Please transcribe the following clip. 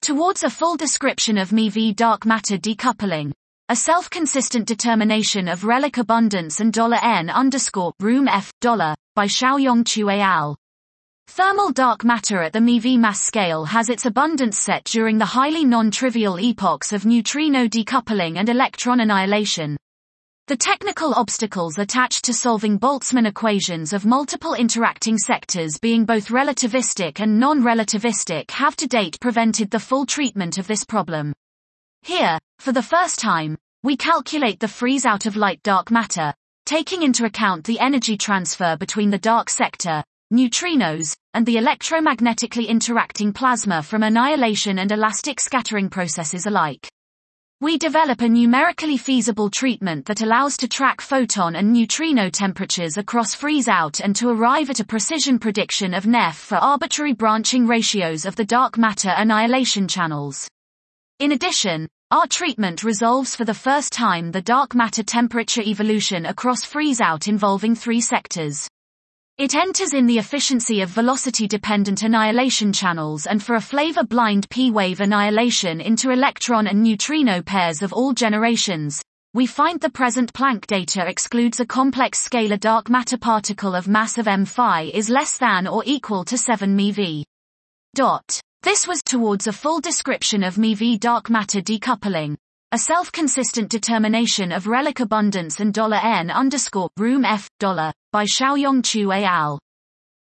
Towards a full description of MeV dark matter decoupling, a self-consistent determination of relic abundance and $n_room f by Xiaoyong Chu et al. Thermal dark matter at the MeV mass scale has its abundance set during the highly non-trivial epochs of neutrino decoupling and electron annihilation. The technical obstacles attached to solving Boltzmann equations of multiple interacting sectors being both relativistic and non-relativistic have to date prevented the full treatment of this problem. Here, for the first time, we calculate the freeze-out of light dark matter, taking into account the energy transfer between the dark sector, neutrinos, and the electromagnetically interacting plasma from annihilation and elastic scattering processes alike. We develop a numerically feasible treatment that allows to track photon and neutrino temperatures across freeze-out and to arrive at a precision prediction of NEF for arbitrary branching ratios of the dark matter annihilation channels. In addition, our treatment resolves for the first time the dark matter temperature evolution across freeze-out involving three sectors. It enters in the efficiency of velocity-dependent annihilation channels and for a flavor-blind P-wave annihilation into electron and neutrino pairs of all generations. We find the present Planck data excludes a complex scalar dark matter particle of mass of m phi is less than or equal to 7 MeV. This was towards a full description of MeV dark matter decoupling, a self-consistent determination of relic abundance and $n_room f by Xiaoyong Chu et al.